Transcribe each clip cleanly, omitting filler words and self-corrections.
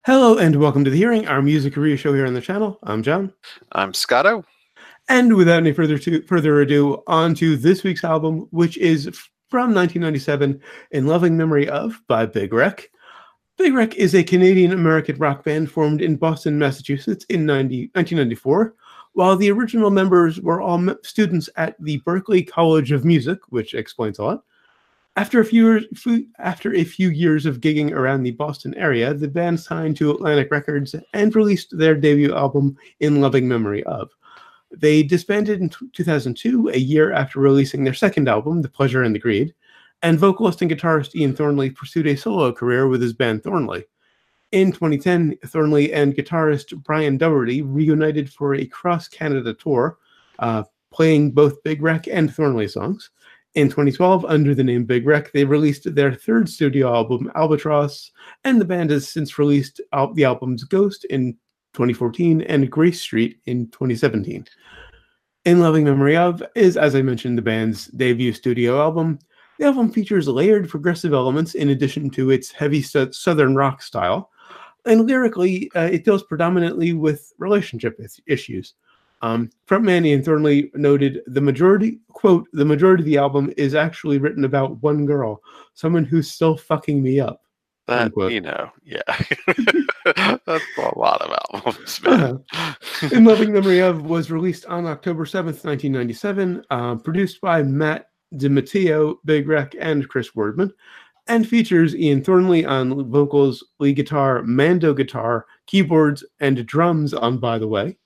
Hello and welcome to The Hearing, our music review show here on the channel. I'm John. I'm Scotto. And without any further ado, on to this week's album, which is from 1997, In Loving Memory of by Big Wreck. Big Wreck is a Canadian-American rock band formed in Boston, Massachusetts in 1994, while the original members were all students at the Berklee College of Music, which explains a lot. After a few years of gigging around the Boston area, the band signed to Atlantic Records and released their debut album, In Loving Memory of. They disbanded in 2002, a year after releasing their second album, The Pleasure and the Greed, and vocalist and guitarist Ian Thornley pursued a solo career with his band Thornley. In 2010, Thornley and guitarist Brian Doherty reunited for a cross-Canada tour, playing both Big Wreck and Thornley songs. In 2012, under the name Big Wreck, they released their third studio album, Albatross, and the band has since released the albums Ghost in 2014 and Grace Street in 2017. In Loving Memory of is, as I mentioned, the band's debut studio album. The album features layered progressive elements in addition to its heavy southern rock style, and lyrically, it deals predominantly with relationship issues. Frontman Ian Thornley noted the majority of the album is actually written about one girl, someone who's still fucking me up. That, unquote. Yeah. That's a lot of albums, man. In Loving Memory of was released on October 7th, 1997, produced by Matt DiMatteo, Big Wreck, and Chris Wordman, and features Ian Thornley on vocals, lead guitar, mando guitar, keyboards, and drums on By the Way.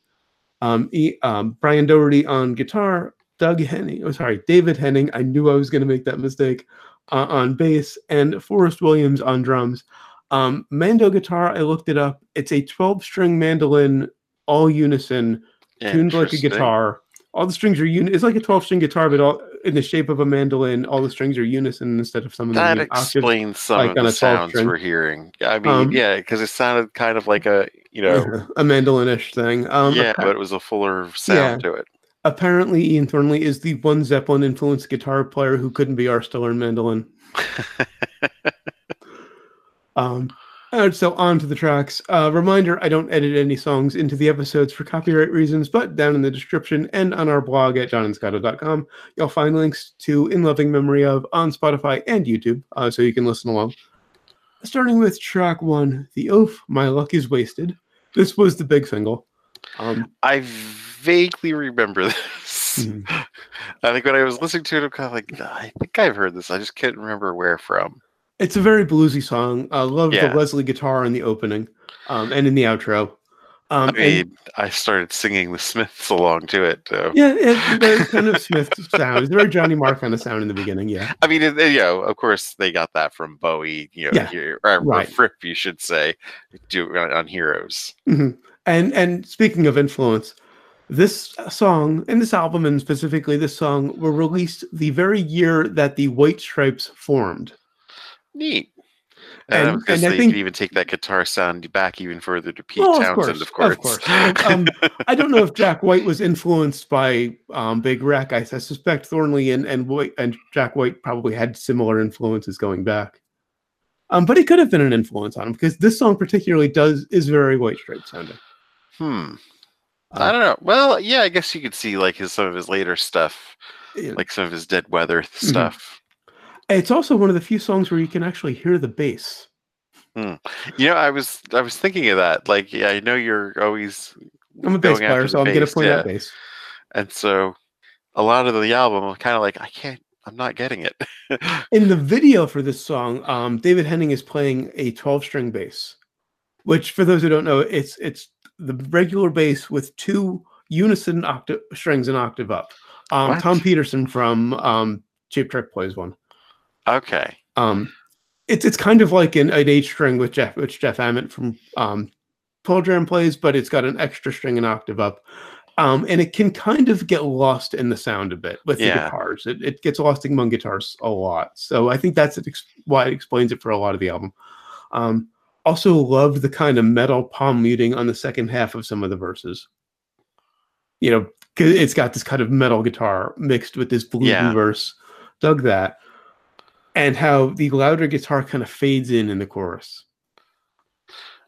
Brian Doherty on guitar, David Henning, I knew I was going to make that mistake, on bass, and Forrest Williams on drums. Mando guitar, I looked it up. It's a 12-string mandolin, all unison, tuned like a guitar. All the strings are it's like a 12-string guitar, but all in the shape of a mandolin. All the strings are unison instead of some of that explains some of the sounds we're hearing. I mean, because it sounded kind of like a mandolin-ish thing. But it was a fuller sound to it. Apparently, Ian Thornley is the one Zeppelin-influenced guitar player who couldn't be arsed to learn mandolin. So on to the tracks. Reminder, I don't edit any songs into the episodes for copyright reasons, but down in the description and on our blog at johnandscotto.com, you'll find links to In Loving Memory of on Spotify and YouTube, so you can listen along. Starting with track 1, The Oaf, My Luck is Wasted. This was the big single. I vaguely remember this. Mm-hmm. I think when I was listening to it, I'm kind of like, I think I've heard this. I just can't remember where from. It's a very bluesy song. I love the Leslie guitar in the opening and in the outro. I started singing the Smiths along to it. Yeah, it's kind of Smith sound. It's a very Johnny Marr kind of sound in the beginning, yeah. I mean, of course, they got that from Bowie, or Fripp, you should say, on Heroes. Mm-hmm. And speaking of influence, this song and this album, and specifically this song, were released the very year that the White Stripes formed. Neat. And I think you could even take that guitar sound back even further to Pete Townsend, of course. I don't know if Jack White was influenced by Big Wreck. I suspect Thornley and Jack White probably had similar influences going back. But it could have been an influence on him because this song particularly is very White Stripes sounding. I don't know. Well, yeah, I guess you could see like some of his later stuff, like some of his Dead Weather stuff. It's also one of the few songs where you can actually hear the bass. I was thinking of that. Like, I know you're always. I'm a bass player, so I'm going to play that bass. And so, a lot of the album, I'm kind of like, I'm not getting it. In the video for this song, David Henning is playing a 12-string bass, which, for those who don't know, it's the regular bass with 2 unison strings an octave up. Tom Peterson from Cheap Trick plays one. Okay. It's kind of like an 8 string which Jeff Ament from Pearl Jam plays, but it's got an extra string an octave up. And it can kind of get lost in the sound a bit with the guitars. It gets lost among guitars a lot. So I think that's why it explains it for a lot of the album. Also loved the kind of metal palm muting on the second half of some of the verses. Because it's got this kind of metal guitar mixed with this bluesy verse. Dug that. And how the louder guitar kind of fades in the chorus.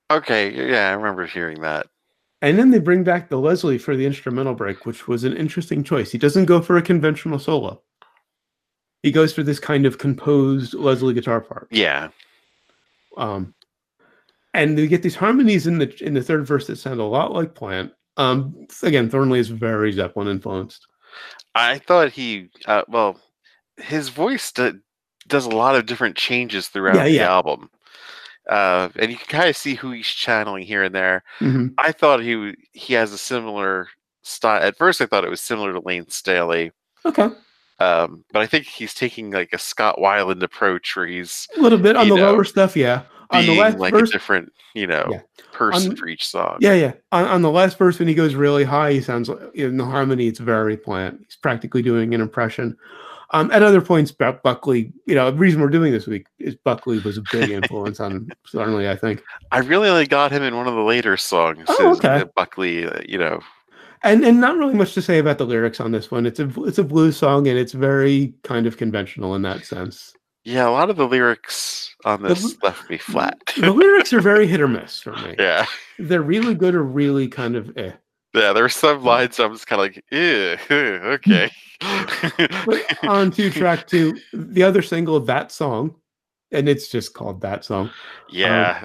Okay, yeah, I remember hearing that. And then they bring back the Leslie for the instrumental break, which was an interesting choice. He doesn't go for a conventional solo. He goes for this kind of composed Leslie guitar part. Yeah. Um, and we get these harmonies in the third verse that sound a lot like Plant. Again, Thornley is very Zeppelin influenced. I thought well, his voice does a lot of different changes throughout the album. And you can kind of see who he's channeling here and there. Mm-hmm. I thought he has a similar style. At first, I thought it was similar to Lane Staley. Okay. But I think he's taking like a Scott Weiland approach, where he's a little bit on the lower stuff, yeah. On the last like verse, a different, person for each song. Yeah. On the last verse, when he goes really high, he sounds like in the harmony. It's very Plant. He's practically doing an impression. At other points, Buckley, the reason we're doing this week is Buckley was a big influence on Thornley, I think. I really only got him in one of the later songs. Oh, okay. Buckley, And not really much to say about the lyrics on this one. It's a blues song, and it's very kind of conventional in that sense. Yeah, a lot of the lyrics on this left me flat. The lyrics are very hit or miss for me. Yeah. They're really good or really kind of eh. Yeah, there are some lines I'm just kind of like, okay. But on to track 2, the other single of that song, and it's just called That Song. Yeah.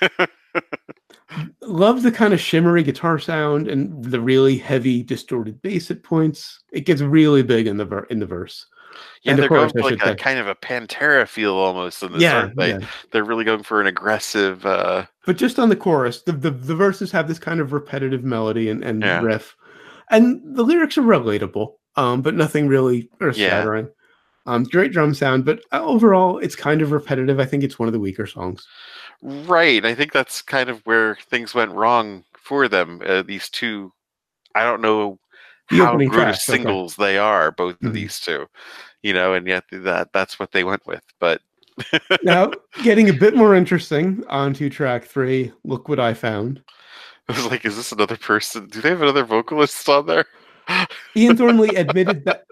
Love the kind of shimmery guitar sound and the really heavy distorted bass at points. It gets really big in the verse. Yeah, they're going for like a kind of a Pantera feel almost in this, aren't they? Yeah. They're really going for an aggressive. But just on the chorus, the verses have this kind of repetitive melody and riff, and the lyrics are relatable, but nothing really earth-shattering. Great drum sound, but overall, it's kind of repetitive. I think it's one of the weaker songs. Right. I think that's kind of where things went wrong for them. These two, I don't know how good of singles they are, both of these two, and yet that's what they went with. But now, getting a bit more interesting, onto track 3, Look What I Found. I was like, is this another person? Do they have another vocalist on there? Ian Thornley admitted that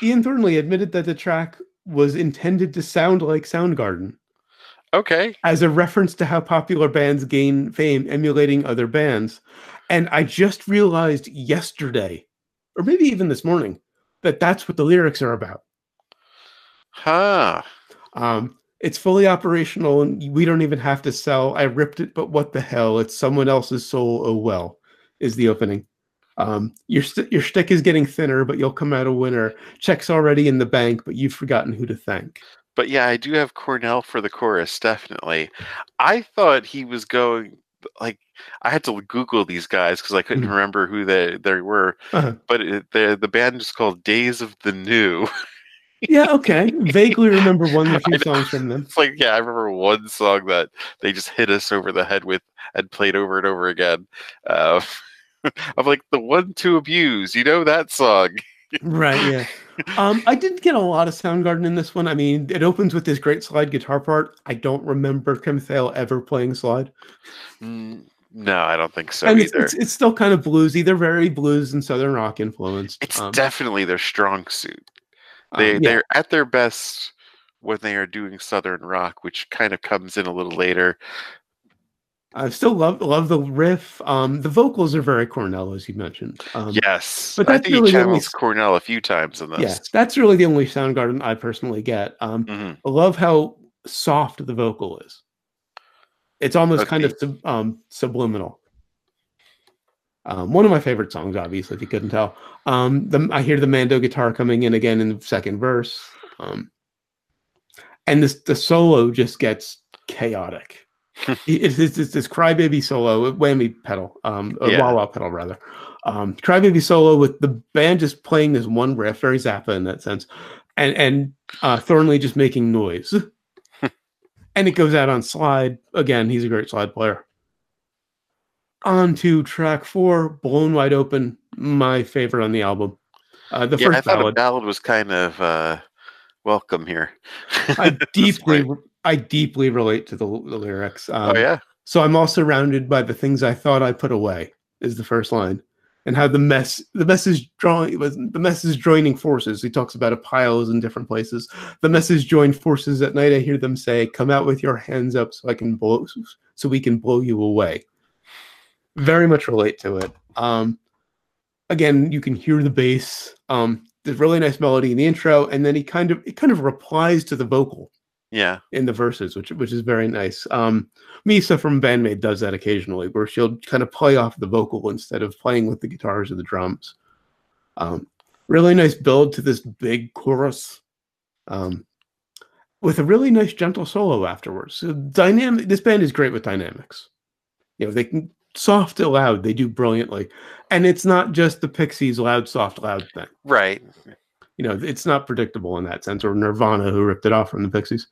the track was intended to sound like Soundgarden. Okay. As a reference to how popular bands gain fame emulating other bands. And I just realized yesterday, or maybe even this morning, that that's what the lyrics are about. Huh. It's fully operational, and we don't even have to sell. I ripped it, but what the hell? It's someone else's soul. Oh well, is the opening. Your shtick is getting thinner, but you'll come out a winner. Check's already in the bank, but you've forgotten who to thank. But yeah, I do have Cornell for the chorus, definitely. I thought he was going, like, I had to Google these guys because I couldn't remember who they were. Uh-huh. But the band is called Days of the New. Yeah, okay. Vaguely remember one or two songs from them. It's like, yeah, I remember one song that they just hit us over the head with and played over and over again. I'm like, the 1 2 Abuse, that song. Right, yeah. I didn't get a lot of Soundgarden in this one. I mean, it opens with this great slide guitar part. I don't remember Tim Thale ever playing slide. No, I don't think so either. It's still kind of bluesy. They're very blues and southern rock influenced. It's definitely their strong suit. They're at their best when they are doing southern rock, which kind of comes in a little later. I still love the riff. The vocals are very Cornell, as you mentioned. Yes, but I think really he channels Cornell a few times in this. Yeah, that's really the only Soundgarden I personally get. I love how soft the vocal is. It's almost kind of subliminal. One of my favorite songs, obviously, if you couldn't tell. I hear the Mando guitar coming in again in the second verse. And the solo just gets chaotic. It's this crybaby solo, whammy pedal, wah-wah pedal rather. Crybaby solo with the band just playing this one riff, very Zappa in that sense, and Thornley just making noise. And it goes out on slide. Again, he's a great slide player. On to track 4, Blown Wide Open, my favorite on the album. The first I thought a ballad was kind of welcome here. I deeply relate to the lyrics. Oh yeah. So I'm all surrounded by the things I thought I put away, is the first line. and how the mess is joining forces. He talks about a piles in different places. The mess is joined forces at night. I hear them say, "Come out with your hands up so we can blow you away." Very much relate to it. Again, you can hear the bass. There's really nice melody in the intro, and then it kind of replies to the vocal. Yeah. In the verses, which is very nice. Misa from Bandmate does that occasionally, where she'll kind of play off the vocal instead of playing with the guitars or the drums. Really nice build to this big chorus, with a really nice gentle solo afterwards. So this band is great with dynamics. They can soft to loud. They do brilliantly, and it's not just the Pixies loud, soft, loud thing. Right. It's not predictable in that sense, or Nirvana, who ripped it off from the Pixies.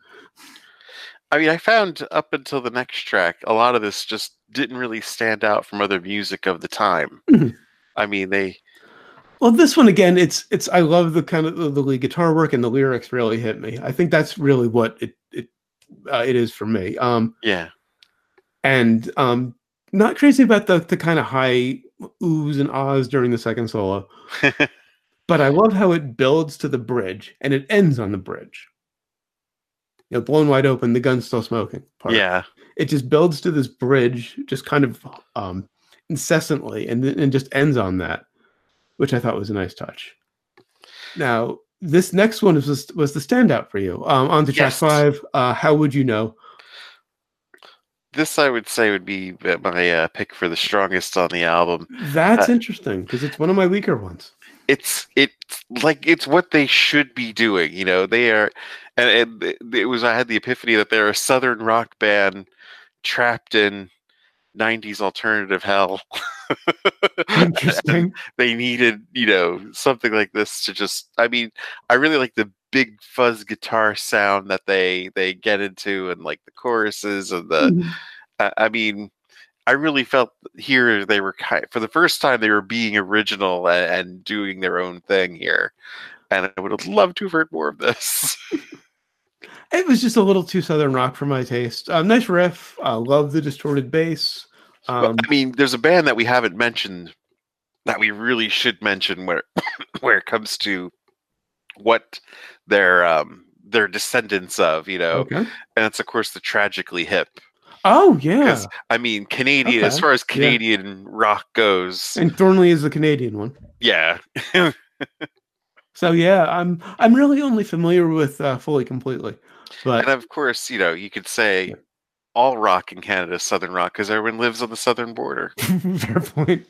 I mean, I found up until the next track, a lot of this just didn't really stand out from other music of the time. Mm-hmm. I mean, well, this one again, it's. I love the kind of the lead guitar work, and the lyrics really hit me. I think that's really what it is for me. Yeah, and not crazy about the kind of high oohs and ahs during the second solo. But I love how it builds to the bridge and it ends on the bridge. Blown wide open, the gun's still smoking. Yeah. It just builds to this bridge, just kind of incessantly, and just ends on that, which I thought was a nice touch. Now, this next one was the standout for you. On to track 5. How Would You Know? This, I would say, would be my pick for the strongest on the album. That's interesting, because it's one of my weaker ones. It's what they should be doing. They are, and I had the epiphany that they're a Southern rock band trapped in 90s alternative hell. Interesting. They needed, something like this to just, I mean, I really like the big fuzz guitar sound that they get into, and like the choruses and I mean, I really felt here they were for the first time they were being original and doing their own thing here, and I would have loved to have heard more of this. It was just a little too Southern rock for my taste. Nice riff. Love the distorted bass. Well, I mean, there's a band that we haven't mentioned that we really should mention where it comes to what they're descendants of, Okay. And it's of course the Tragically Hip. Oh yeah. I mean, Canadian, as far as Canadian rock goes, and Thornley is the Canadian one. Yeah. So yeah, I'm really only familiar with Fully Completely, but and of course, you could say all rock in Canada is Southern rock because everyone lives on the southern border. Fair point.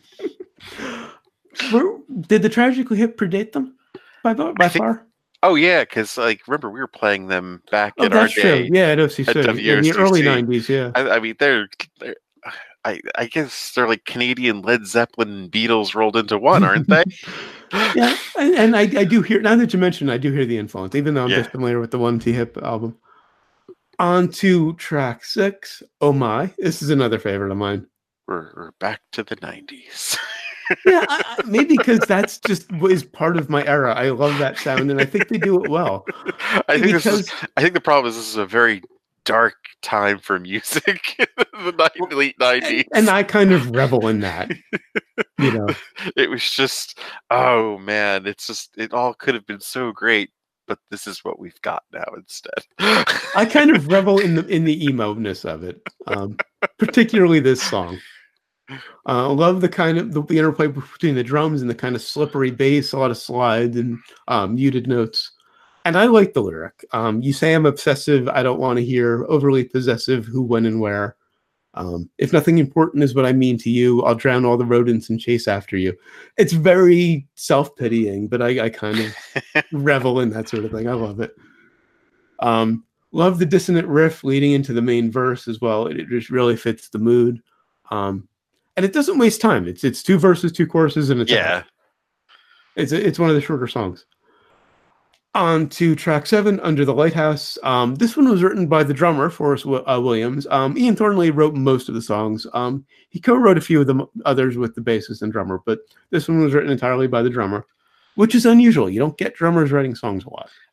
Did the Tragically Hip predate them by far? Oh yeah, because remember we were playing them back in our day. True. Yeah, at OCC in the early '90s. Yeah, I mean they're I guess they're like Canadian Led Zeppelin and Beatles rolled into one, aren't they? Yeah, and I do hear, now that you mentioned, I do hear the influence, even though I'm just familiar with the 1T Hip album. On to track 6. Oh My, this is another favorite of mine. We're back to the 90s. Yeah, maybe because that's just is part of my era. I love that sound, and I think they do it well. I think the problem is this is a very dark time for music in the late 90s. And I kind of revel in that. It was just, oh man, it all could have been so great, but this is what we've got now instead. I kind of revel in the emo-ness of it, particularly this song. Love the kind of the interplay between the drums and the kind of slippery bass, a lot of slides and muted notes. And I like the lyric. You say I'm obsessive, I don't want to hear, overly possessive, who, when, and where. If nothing important is what I mean to you, I'll drown all the rodents and chase after you. It's very self-pitying, but I kind of revel in that sort of thing. I love it. Love the dissonant riff leading into the main verse as well. It just really fits the mood. And it doesn't waste time. It's 2 verses, 2 choruses, and it's one of the shorter songs. On to track 7, Under the Lighthouse. This one was written by the drummer, Forrest Williams. Ian Thornley wrote most of the songs. He co-wrote a few of the others with the bassist and drummer, but this one was written entirely by the drummer, which is unusual. You don't get drummers writing songs a lot.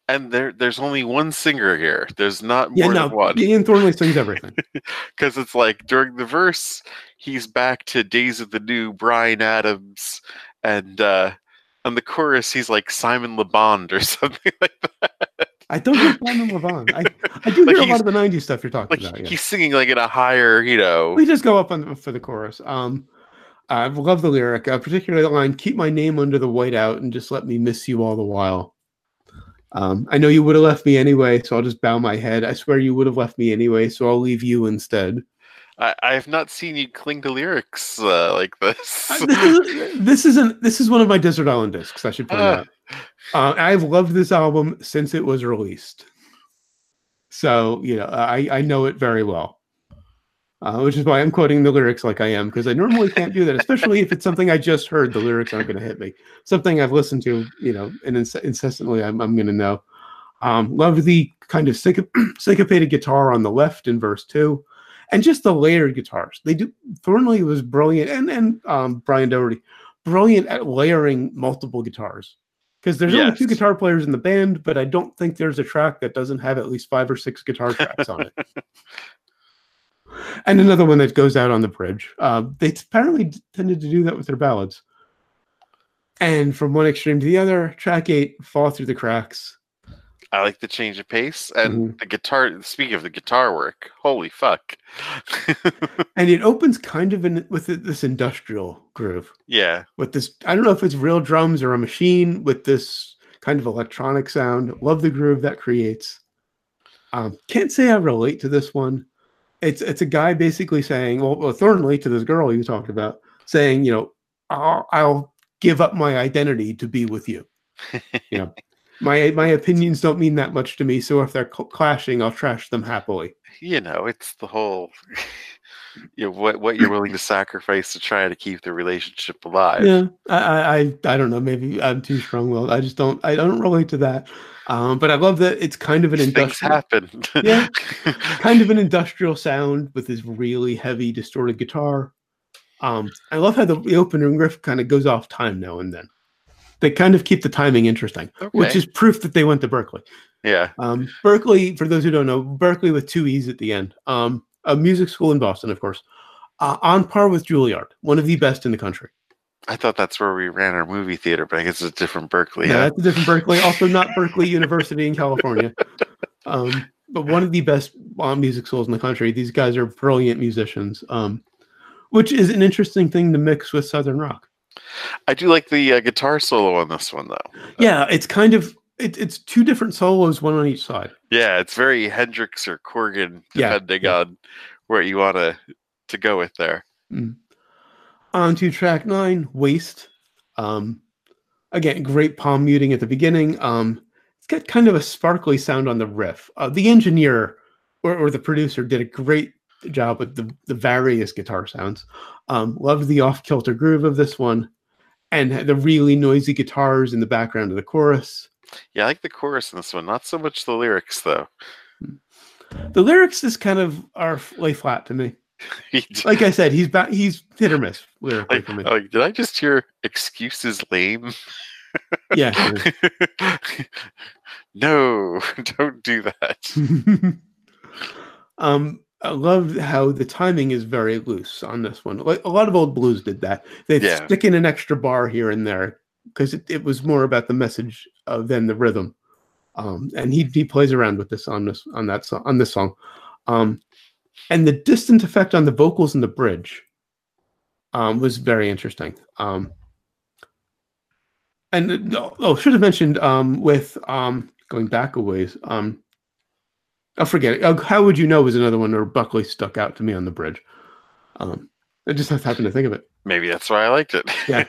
And there's only one singer here. There's not Yeah, more than no, one. Ian Thornley sings everything. Because it's like during the verse, he's back to Days of the New, Bryan Adams, and on the chorus, he's like Simon Le Bon or something like that. I don't hear Simon Le Bon. I do Like hear a lot of the '90s stuff you're talking like about. Yeah. he's singing like in a higher, We just go up for the chorus. I love the lyric, particularly the line, "Keep my name under the whiteout and just let me miss you all the while." I know you would have left me anyway, so I'll just bow my head. I swear you would have left me anyway, so I'll leave you instead. I have not seen you cling to lyrics like this. This is one of my Desert Island discs, I should point out. I've loved this album since it was released. So, I know it very well. Which is why I'm quoting the lyrics like I am, because I normally can't do that, especially if it's something I just heard. The lyrics aren't going to hit me. Something I've listened to, and incessantly I'm going to know. Love the kind of syncopated guitar on the left in verse 2, and just the layered guitars. Thornley was brilliant, and Brian Doherty, brilliant at layering multiple guitars. Because there's only 2 guitar players in the band, but I don't think there's a track that doesn't have at least 5 or 6 guitar tracks on it. And another one that goes out on the bridge. They apparently tended to do that with their ballads. And from one extreme to the other, track 8, Fall Through the Cracks. I like the change of pace and the guitar. Speaking of the guitar work, holy fuck! And it opens kind of with this industrial groove. Yeah. With this, I don't know if it's real drums or a machine with this kind of electronic sound. Love the groove that creates. Can't say I relate to this one. It's a guy basically saying, well, Thornley to this girl you talked about, saying, I'll give up my identity to be with you. My opinions don't mean that much to me, so if they're clashing, I'll trash them happily. It's the whole, what you're willing to sacrifice to try to keep the relationship alive. Yeah, I don't know. Maybe I'm too strong-willed. I don't relate to that. But I love that it's kind of an industrial. Things happen. Yeah, kind of an industrial sound with this really heavy distorted guitar. I love how the opening riff kind of goes off time now and then. They kind of keep the timing interesting, which is proof that they went to Berklee. Yeah. Berklee, for those who don't know, Berklee with 2 E's at the end. A music school in Boston, of course. On par with Juilliard, one of the best in the country. I thought that's where we ran our movie theater, but I guess it's a different Berklee. Yeah, that's a different Berklee. Also not Berkeley University in California. But one of the best music schools in the country. These guys are brilliant musicians, which is an interesting thing to mix with Southern rock. I do like the guitar solo on this one, though. Yeah, it's kind of it's 2 different solos, one on each side. Yeah, it's very Hendrix or Corgan, depending on where you want to go with there. On to track 9, Waste. Again, great palm muting at the beginning. It's got kind of a sparkly sound on the riff. The engineer or the producer did a great job with the various guitar sounds. Loved the off-kilter groove of this one, and the really noisy guitars in the background of the chorus. Yeah, I like the chorus in this one. Not so much the lyrics, though. The lyrics just kind of lay flat to me. Like I said, he's hit or miss lyrically for me. Did I just hear excuses lame? Yeah. No, don't do that. I love how the timing is very loose on this one. Like a lot of old blues did that. They'd stick in an extra bar here and there because it was more about the message than the rhythm. And he plays around with this on this song. And the distant effect on the vocals in the bridge was very interesting. Should have mentioned with going back a ways. I'll forget it. How Would You Know was another one where Buckley stuck out to me on the bridge. I just happened to think of it. Maybe that's why I liked it. Yeah.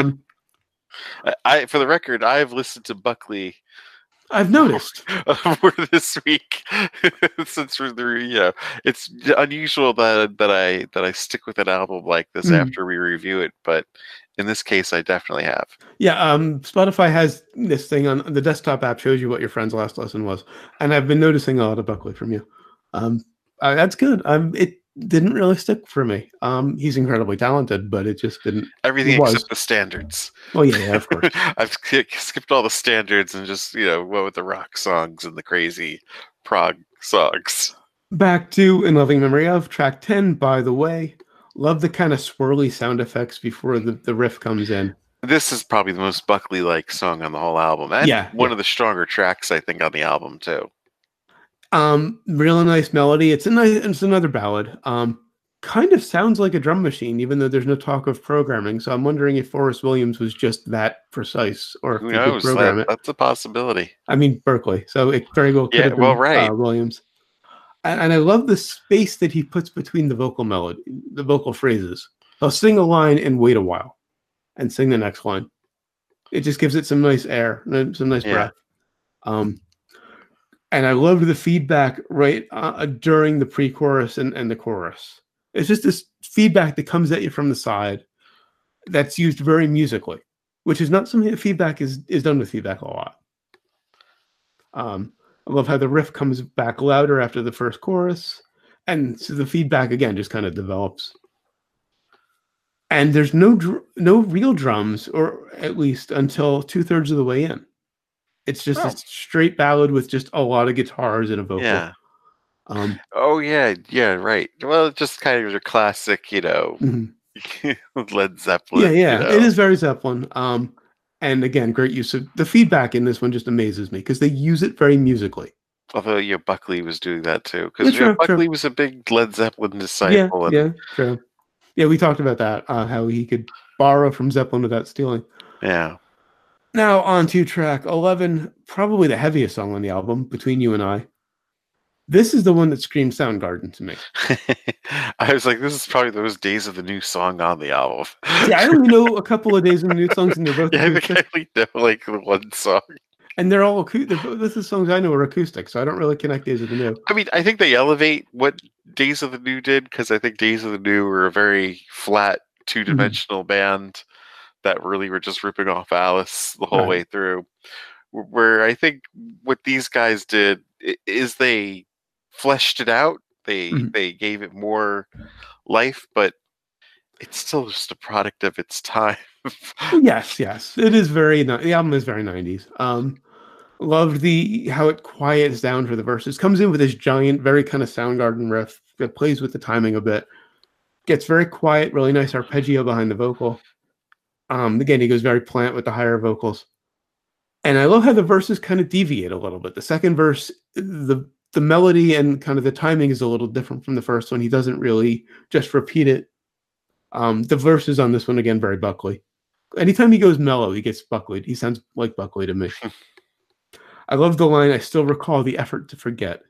For the record, I've listened to Buckley. I've noticed for this week since it's unusual that I stick with an album like this after we review it, but in this case, I definitely have. Yeah, Spotify has this thing on the desktop app, shows you what your friend's last lesson was, and I've been noticing a lot of Buckley from you. That's good. didn't really stick for me. He's incredibly talented, but it just didn't. Everything except the standards. Oh yeah, of course. I've skipped all the standards and just went with the rock songs and the crazy prog songs. Back to In Loving Memory of, track 10, By the Way. Love the kind of swirly sound effects before the riff comes in. This is probably the most Buckley-like song on the whole album. And one of the stronger tracks, I think, on the album, too. Really nice melody. It's another ballad. Kind of sounds like a drum machine, even though there's no talk of programming. So I'm wondering if Forrest Williams was just that precise, or if who knows? That's a possibility. I mean, Berkeley, so it very well could have been Williams. And I love the space that he puts between the vocal melody, the vocal phrases. He'll sing a line and wait a while, and sing the next line. It just gives it some nice air, some nice breath. And I loved the feedback right during the pre-chorus and the chorus. It's just this feedback that comes at you from the side that's used very musically, which is not something that feedback is done with feedback a lot. I love how the riff comes back louder after the first chorus, and so the feedback again just kind of develops. And there's no real drums, or at least until 2/3 of the way in. It's just a straight ballad with just a lot of guitars and a vocal. Yeah. Right. Well, it just kind of a classic, Led Zeppelin. Yeah. It is very Zeppelin. And again, great use of the feedback in this one. Just amazes me because they use it very musically. Although, Buckley was doing that too, because Buckley was a big Led Zeppelin disciple. Yeah, true. Yeah, we talked about that, how he could borrow from Zeppelin without stealing. Yeah. Now on to track 11, probably the heaviest song on the album, Between You and I. This is the one that screams Soundgarden to me. I was like, this is probably those Days of the New song on the album. Yeah, I only know a couple of Days of the New songs, and they're both acoustic. I only know like the one song. And they're all acoustic. This is songs I know are acoustic, so I don't really connect Days of the New. I mean, I think they elevate what Days of the New did, because I think Days of the New were a very flat, two-dimensional band that really were just ripping off Alice the whole way through. Where I think what these guys did is they fleshed it out. They gave it more life, but it's still just a product of its time. Yes. It is the album is very 90s. Loved how it quiets down for the verses. Comes in with this giant, very kind of Soundgarden riff that plays with the timing a bit. Gets very quiet, really nice arpeggio behind the vocal. Again, he goes very plant with the higher vocals. And I love how the verses kind of deviate a little bit. The second verse, the melody and kind of the timing is a little different from the first one. He doesn't really just repeat it. The verses on this one, again, very Buckley. Anytime he goes mellow, he gets Buckleyed. He sounds like Buckley to me. I love the line, I still recall the effort to forget.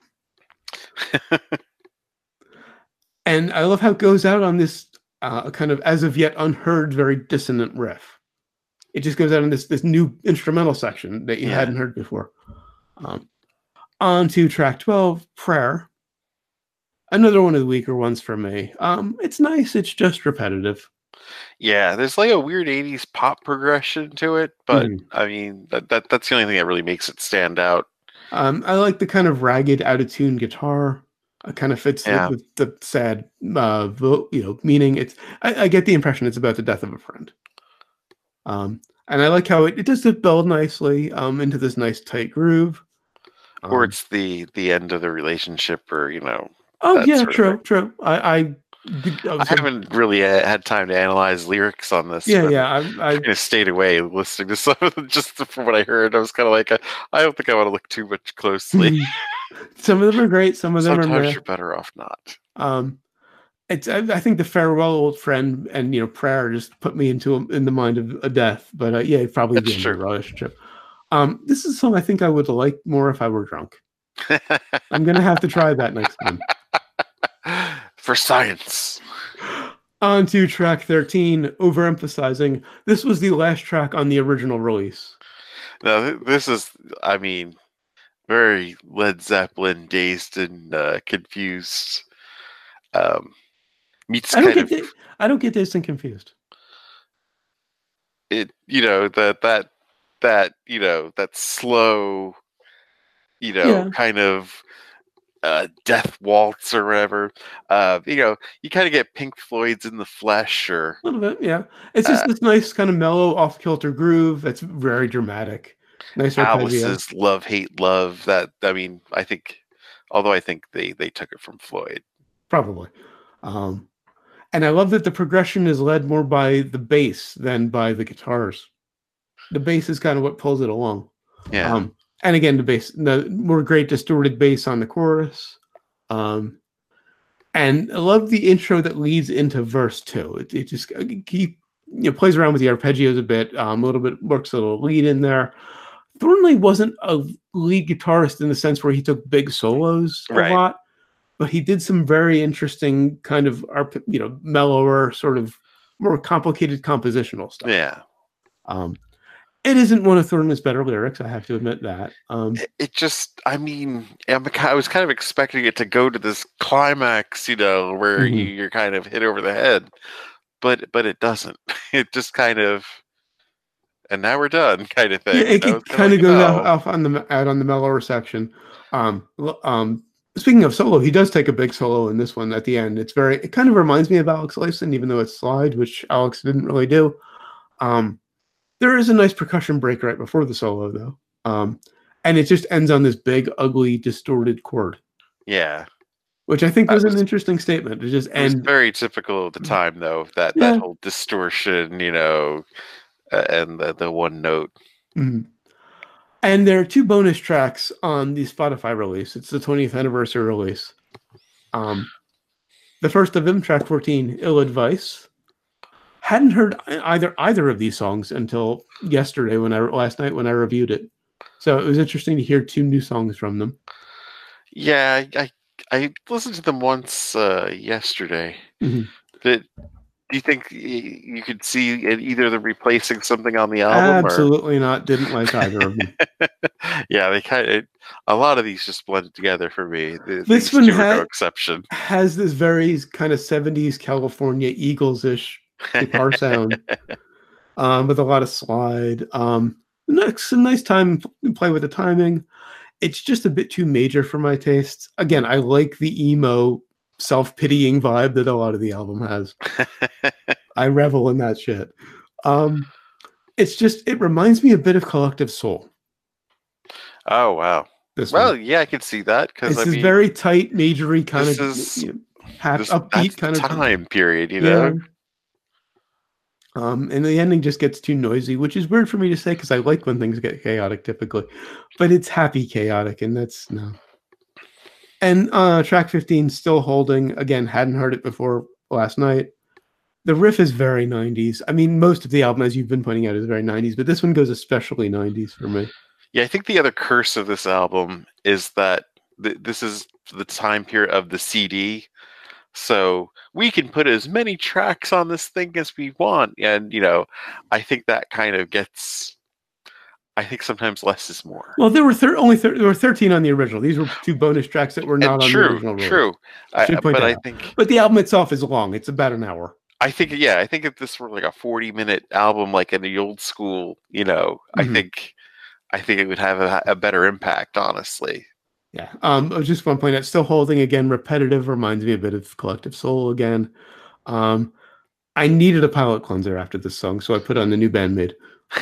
And I love how it goes out on this kind of as of yet unheard, very dissonant riff. It just goes out in this new instrumental section that you hadn't heard before. On to track 12, Prayer. Another one of the weaker ones for me. It's nice. It's just repetitive. Yeah, there's like a weird 80s pop progression to it, but I mean, that's the only thing that really makes it stand out. I like the kind of ragged, out-of-tune guitar. It kind of fits with the sad, meaning. I get the impression it's about the death of a friend. And I like how it does build nicely into this nice tight groove. Or it's the end of the relationship, or Oh yeah, true. I haven't really had time to analyze lyrics on this. I kind of stayed away listening to some of them just from what I heard. I was kind of like, I don't think I want to look too much closely. Some of them are great. Some of them are. Sometimes you're better off not. I think the Farewell Old Friend and Prayer just put me in the mind of a death. But probably the end of the relationship. This is a song I think I would like more if I were drunk. I'm gonna have to try that next time. For science. On to track 13, Overemphasizing. This was the last track on the original release. Now, this is, I mean, very Led Zeppelin, Dazed and Confused. Meets I don't get Dazed and Confused. It, that slow, kind of Death Waltz or whatever. You kind of get Pink Floyd's In the Flesh, or a little bit, yeah. It's just this nice kind of mellow, off-kilter groove that's very dramatic. Nice arpeggio. Alice's Love Hate Love. I think, although I think they took it from Floyd. Probably. And I love that the progression is led more by the bass than by the guitars. The bass is kind of what pulls it along. Yeah. And again, the more great distorted bass on the chorus. And I love the intro that leads into verse 2. It just plays around with the arpeggios a bit, a little bit, works a little lead in there. Thornley wasn't a lead guitarist in the sense where he took big solos a lot, but he did some very interesting kind of mellower, sort of more complicated compositional stuff. Yeah. It isn't one of Thornley's better lyrics, I have to admit that. I was kind of expecting it to go to this climax, where you're kind of hit over the head, but it doesn't. It just kind of, and now we're done, kind of thing. Yeah, it kind of goes off on the mellower section. Speaking of solo, he does take a big solo in this one at the end. It kind of reminds me of Alex Lifeson, even though it's slide, which Alex didn't really do. There is a nice percussion break right before the solo, though. And it just ends on this big, ugly, distorted chord. Yeah. Which I think was an interesting statement. It was very typical of the time, though, that whole distortion, and the one note. Mm-hmm. And there are 2 bonus tracks on the Spotify release. It's the 20th anniversary release. The first of them, track 14, Ill Advice. Hadn't heard either of these songs until yesterday last night when I reviewed it. So it was interesting to hear 2 new songs from them. Yeah, I listened to them once yesterday. Mm-hmm. Do you think you could see either of them replacing something on the album? Absolutely not. Didn't like either of them. Yeah, they a lot of these just blended together for me. This one no exception. Has this very kind of 70s California Eagles-ish guitar sound, with a lot of slide. Some nice time to play with the timing. It's just a bit too major for my tastes. Again, I like the emo, self-pitying vibe that a lot of the album has. I revel in that shit. It reminds me a bit of Collective Soul. Oh wow! Yeah, I could see that because it's very tight, majory kind of upbeat kind of time period, Yeah. And the ending just gets too noisy, which is weird for me to say because I like when things get chaotic typically, but it's happy chaotic, and that's no. And track 15, Still Holding, again, hadn't heard it before last night. The riff is very 90s. I mean, most of the album, as you've been pointing out, is very 90s, but this one goes especially 90s for me. Yeah, I think the other curse of this album is that this is the time period of the CD. So we can put as many tracks on this thing as we want. And, I think that kind of gets... I think sometimes less is more. Well, there were 13 on the original. These were 2 bonus tracks that were not on the original. True. But the album itself is long. It's about an hour. I think if this were like a 40-minute album, like in the old school, I think it would have a better impact, honestly. Yeah. I just want to point out, Still Holding, again, repetitive, reminds me a bit of Collective Soul again. I needed a palate cleanser after this song, so I put on the new Bandmate.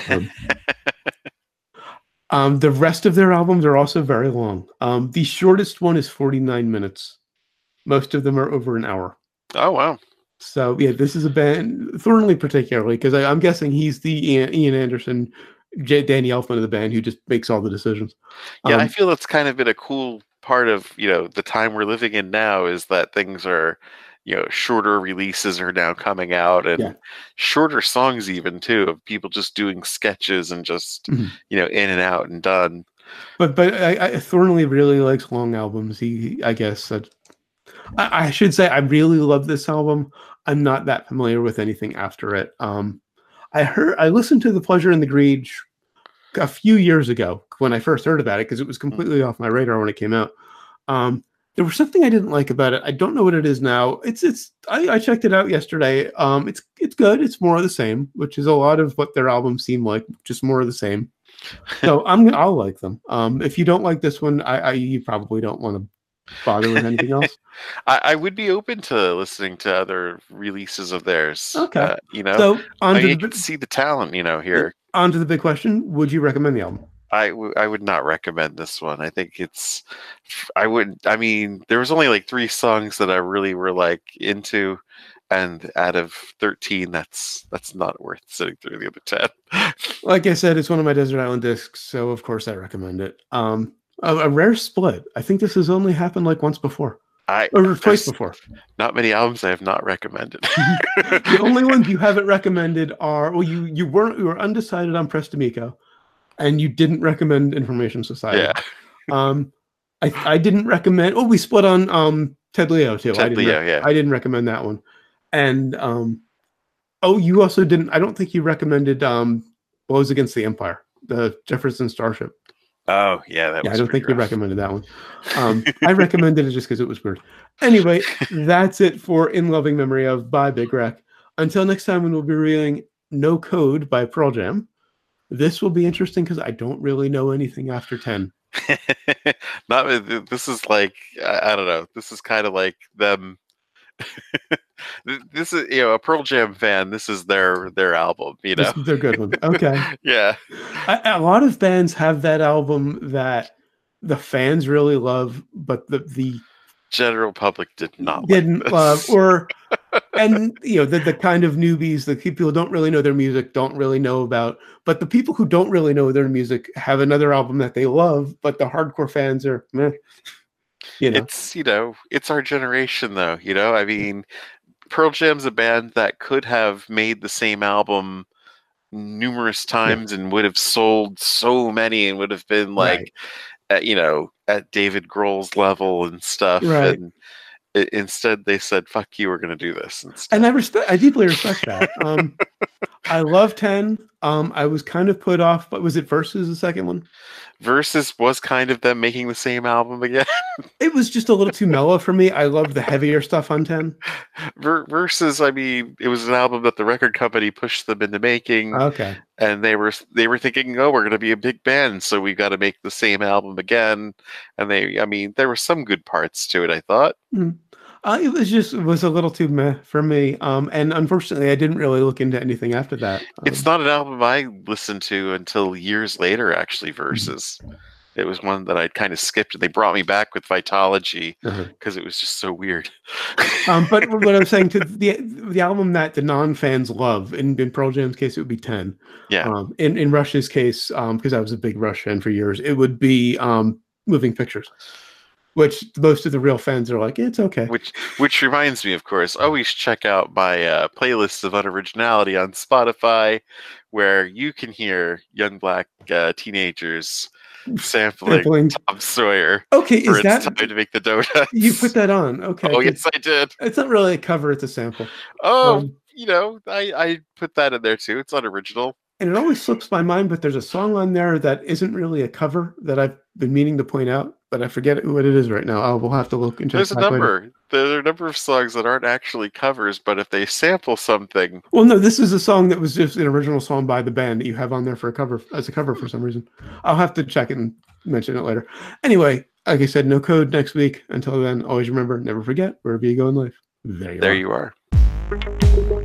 The rest of their albums are also very long. The shortest one is 49 minutes. Most of them are over an hour. Oh, wow. So, yeah, this is a band, Thornley particularly, because I'm guessing he's the Ian Anderson, Danny Elfman of the band who just makes all the decisions. Yeah, I feel that's kind of been a cool part of, the time we're living in now is that things are, shorter releases are now coming out and shorter songs even too, of people just doing sketches and just, in and out and done. But Thornley really likes long albums. I guess that I should say I really love this album. I'm not that familiar with anything after it. I listened to The Pleasure and the Greed a few years ago when I first heard about it because it was completely off my radar when it came out. There was something I didn't like about it. I don't know what it is now. I checked it out yesterday. It's good. It's more of the same, which is a lot of what their albums seem like, just more of the same. So I'll like them. If you don't like this one, you probably don't want to bother with anything else. I would be open to listening to other releases of theirs. Okay. You know, So I can see the talent, you know, here. On to the big question: would you recommend the album? I would not recommend this one. I think it's. I would. I mean, there was only like 3 songs that I really were like into, and out of 13, that's not worth sitting through the other 10. Like I said, it's one of my Desert Island discs, so of course I recommend it. A rare split. I think this has only happened like once before. Or twice before. Not many albums I have not recommended. The only ones you haven't recommended are, well, you were undecided on Press D'Amico, and you didn't recommend Information Society. Yeah. I didn't recommend. Oh, we split on Ted Leo too. Ted Leo, yeah. I didn't recommend that one. And you also didn't. I don't think you recommended Blows Against the Empire, the Jefferson Starship. Oh, yeah, that was I don't think rough. you recommended that one. I recommended it just because it was weird. Anyway, that's it for In Loving Memory of by Big Wreck. Until next time, when we'll be reviewing No Code by Pearl Jam. This will be interesting because I don't really know anything after 10. This is like, I don't know. This is kind of like them. This is, you know, a Pearl Jam fan. This is their album, you know. This is their good one. Okay. Yeah. A lot of bands have that album that the fans really love, but the general public didn't love, and you know, the kind of newbies, the people who don't really know their music, don't really know about. But the people who don't really know their music have another album that they love, but the hardcore fans are meh. You know. It's our generation, though. You know, I mean, Pearl Jam's a band that could have made the same album numerous times and would have sold so many and would have been like, at David Grohl's level and stuff. Right. And instead, they said, "Fuck you, we're going to do this." And I deeply respect that. I love 10. I was kind of put off, but was it Versus the second one? Versus was kind of them making the same album again. It was just a little too mellow for me. I loved the heavier stuff on 10. Versus, I mean, it was an album that the record company pushed them into making. Okay. And they were thinking, oh, we're going to be a big band, so we got to make the same album again. And there were some good parts to it, I thought. Mm. It was a little too meh for me. And unfortunately, I didn't really look into anything after that. It's not an album I listened to until years later, actually, Versus. It was one that I'd kind of skipped, and they brought me back with Vitology because it was just so weird. But what I'm saying, to the album that the non-fans love, in Pearl Jam's case, it would be 10. Yeah. In Rush's case, because I was a big Rush fan for years, it would be Moving Pictures. Which most of the real fans are like, it's okay. Which reminds me, of course, always check out my playlist of Unoriginality on Spotify, where you can hear young black teenagers sampling Tom Sawyer. Okay, is that time to make the donuts? You put that on? Okay. Oh yes, I did. It's not really a cover; it's a sample. Oh, I put that in there too. It's unoriginal. And it always slips my mind, but there's a song on there that isn't really a cover that I've been meaning to point out, but I forget what it is right now. We'll have to look and check. There's a number. There are a number of songs that aren't actually covers, but if they sample something. Well, no, this is a song that was just an original song by the band that you have on there for a cover for some reason. I'll have to check it and mention it later. Anyway, like I said, No Code next week. Until then, always remember, never forget, wherever you go in life, there you are.